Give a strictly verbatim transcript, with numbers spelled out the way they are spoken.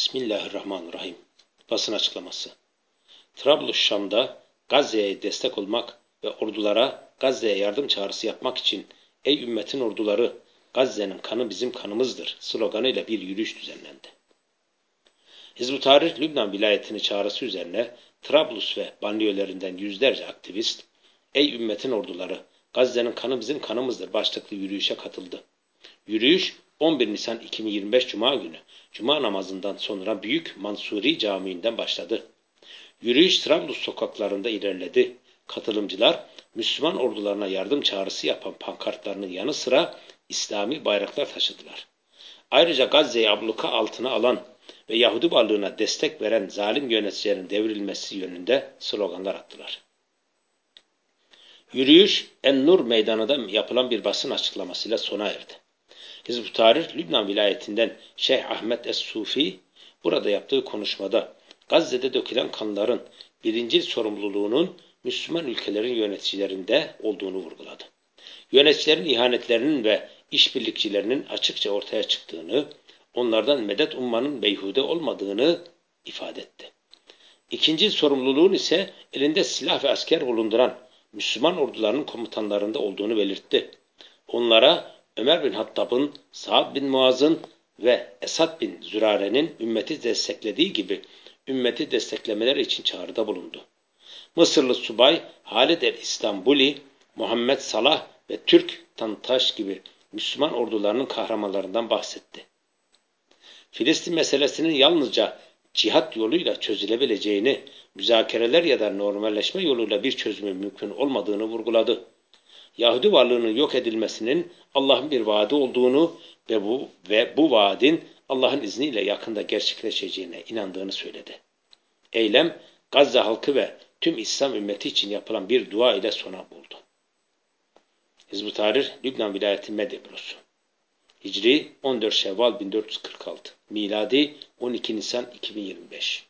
Bismillahirrahmanirrahim. Basın açıklaması. Trablus Şam'da Gazze'ye destek olmak ve ordulara Gazze'ye yardım çağrısı yapmak için "Ey ümmetin orduları, Gazze'nin kanı bizim kanımızdır" sloganıyla bir yürüyüş düzenlendi. Hizb-ut Tahrir Lübnan vilayetinin çağrısı üzerine Trablus ve banliyölerinden yüzlerce aktivist "Ey ümmetin orduları, Gazze'nin kanı bizim kanımızdır" başlıklı yürüyüşe katıldı. Yürüyüş on bir Nisan iki bin yirmi beş Cuma günü Cuma namazından sonra Büyük Mansuri Camii'nden başladı. Yürüyüş Trablus sokaklarında ilerledi. Katılımcılar Müslüman ordularına yardım çağrısı yapan pankartlarının yanı sıra İslami bayraklar taşıdılar. Ayrıca Gazze'yi abluka altına alan ve Yahudi varlığına destek veren zalim yöneticilerin devrilmesi yönünde sloganlar attılar. Yürüyüş En-Nur Meydanı'nda yapılan bir basın açıklamasıyla sona erdi. Hizb-ut Tahrir Lübnan vilayetinden Şeyh Ahmet Es-Sufi burada yaptığı konuşmada Gazze'de dökülen kanların birinci sorumluluğunun Müslüman ülkelerin yöneticilerinde olduğunu vurguladı. Yöneticilerin ihanetlerinin ve işbirlikçilerinin açıkça ortaya çıktığını, onlardan medet ummanın beyhude olmadığını ifade etti. İkinci sorumluluğun ise elinde silah ve asker bulunduran Müslüman ordularının komutanlarında olduğunu belirtti. Onlara Ömer bin Hattab'ın, Sa'd bin Muaz'ın ve Esad bin Zürare'nin ümmeti desteklediği gibi ümmeti desteklemeleri için çağrıda bulundu. Mısırlı subay Halid el-İstanbuli, Muhammed Salah ve Türk Tantaş gibi Müslüman ordularının kahramanlarından bahsetti. Filistin meselesinin yalnızca cihat yoluyla çözülebileceğini, müzakereler ya da normalleşme yoluyla bir çözümün mümkün olmadığını vurguladı. Yahudi varlığının yok edilmesinin Allah'ın bir vaadi olduğunu ve bu ve bu vaadin Allah'ın izniyle yakında gerçekleşeceğine inandığını söyledi. Eylem Gazze halkı ve tüm İslam ümmeti için yapılan bir dua ile sona buldu. Hizb-ut Tahrir Lübnan vilayeti medya bürosu. Hicri on dört Şevval bin dört yüz kırk altı. Miladi on iki Nisan iki bin yirmi beş.